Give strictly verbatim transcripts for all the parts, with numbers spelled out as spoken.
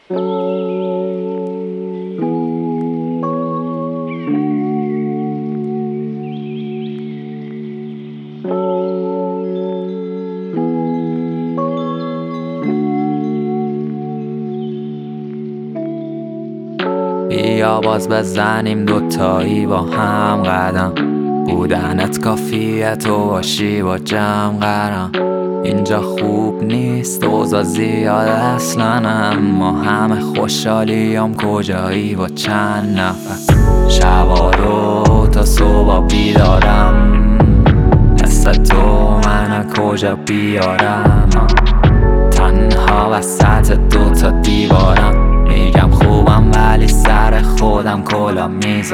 بیا باز بزنیم دوتایی با هم قدم، بودنت کافیه تو باشی با جمع قرم. اینجا خوب نیست اوضاع زیاد اصلا، اما همه خوشحالیم کجایی با چند نفر. شبا رو تا صبح بیدارم، حس تو من کجا بیارم. تنها وسط دوتا دیوارم، میگم خوبم ولی سر خودم کلا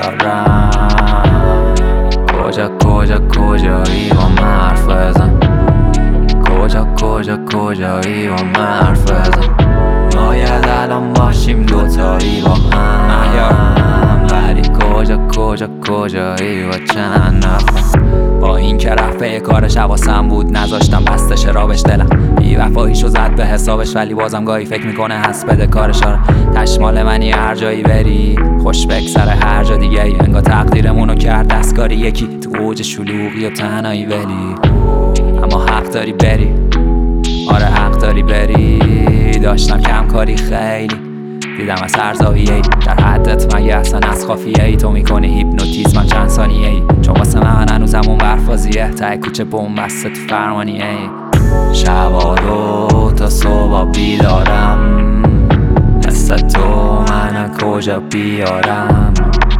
میذارم. کجا کجا کجایی با من حرف بزن، کجا کجا کجایی با من حرف بزن. باید الان باشیم دوتایی با هم، ولی کجا کجا کجایی با چند نفر. با این که رفته کارش حواسم بود، نذاشتم بستش رابش دلم بی وفاییشو زد به حسابش، ولی بازم گاهی فکر میکنه هست بده کارش. آره تشمال منی هر جایی بری، خوش بگذره هر جا دیگه ای. انگار تقدیرمونو کرد دستکاری یکی، تو اوج شلوغی و تنهایی ولی اما حق داری بری. آره حق داری بری. داشتم کم کاری خیلی، دیدم از هر زاویه ای، در حدت مگه اصلا از خافیه ای. تو میکنی هیپنوتیزمم چند ثانیه ای، چون واسه من هنوزم اون برفازیه ته کوچه بومبسته تو فرمانیه ای. شبا رو تا صبح بیدارم، حس تو من کجا بیارم.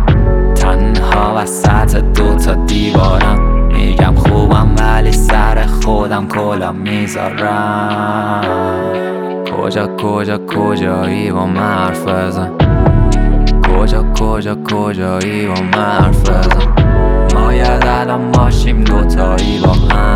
تنها وسط دوتا دیوارم، میگم خوبم ولی سر خودم کلا میذارم. کجا کجا کجایی با من حرف بزن، کجا کجا کجایی با من حرف بزن. باید الان باشیم دوتایی با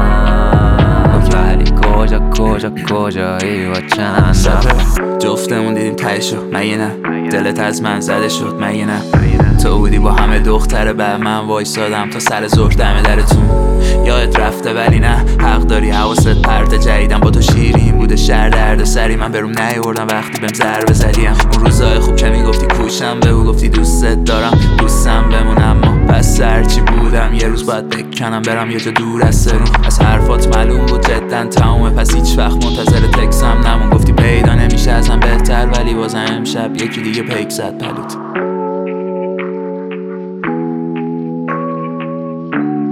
هم، ولی کجا کجا کجایی با چند نفر. جفتمون دیدیم تهشو مگه نه، دلت از من زده شد مگه نه. تو بودی با همه دختره بعد من وایسادم تا سر ظهر دم درتون. یادت رفته ولی نه حق داری، حواست پرت جدیدم با تو شیرین بوده شهر درد سری. من بروم نیوردم وقتی بهم ضربه زدیم، اون روزای خوب که میگفتی کوشم بگو، گفتی دوستت دارم دوستم بمون. اما پس هرچی بودم یه روز باید بکنم برم یه جا دور از سرون. از حرفات معلوم بود جدا تمومه، پس هیچ وقت منتظر تکسم نمون. گفتی پیدا نمیشه ازم بهتر، ولی بازم امشب یکی دیگه پیک زد پلوت.